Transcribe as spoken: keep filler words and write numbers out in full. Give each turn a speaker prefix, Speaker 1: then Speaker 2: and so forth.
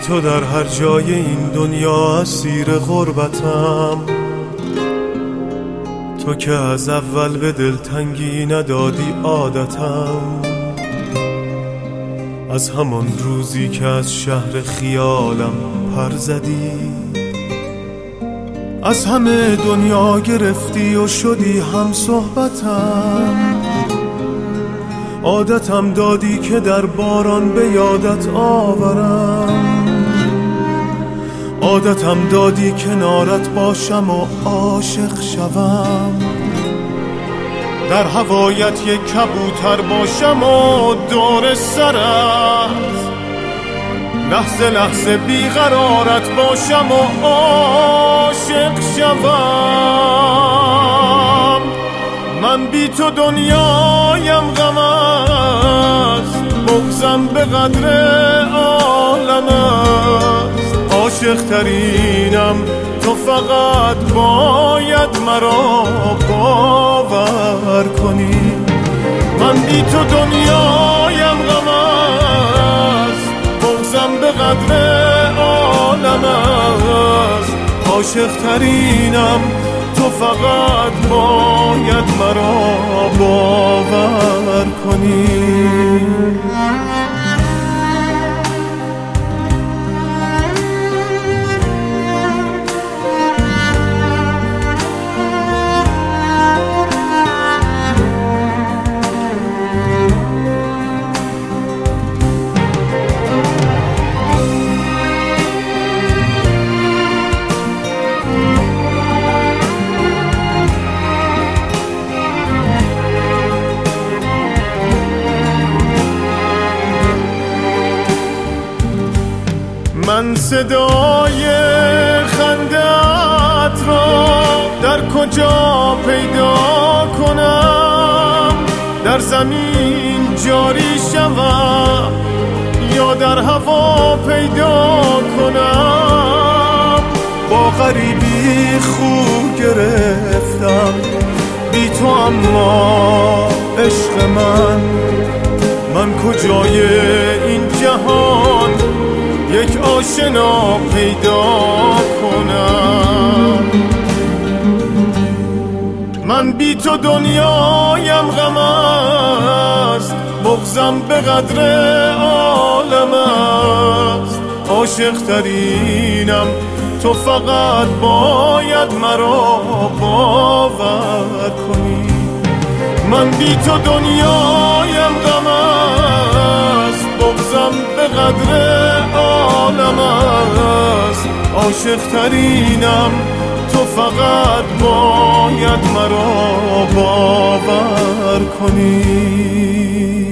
Speaker 1: تو در هر جای این دنیا اسیر غربتم. تو که از اول به دلتنگی ندادی عادتم. از همان روزی که از شهر خیالم پر زدی، از همه دنیا گرفتی و شدی هم صحبتم. عادتم دادی که در باران به یادت آورم. عادتم دادی کنارت باشم و عاشق شوم. در هوایت یک کبوتر باشم و دور سرت لحظه لحظه بیقرارت باشم و عاشق شوم. من بی تو دنیایم غم است، بغضم به قدر عالم است. عاشق ترینم تو فقط باید مرا باور کنی. من بی تو دنیایم غم است، بغضم به قدر عالم است. عاشق ترینم تو فقط باید مرا باور کنی. من صدای خنده‌ات را در کجا پیدا کنم؟ در زمین جاری شوم یا در هوا پیدا کنم؟ با غریبی خو گرفتم بی تو، اما عشق من من کجای این جهان یک آشنا پیدا کنم؟ من بی تو دنیایم غم است، بغضم به قدر عالم است. عاشق ترینم تو فقط باید مرا باور کنی. من بی تو دنیایم غم است، بغضم به قدر عالم است. عاشق ترینم تو فقط باید مرا باور کنی.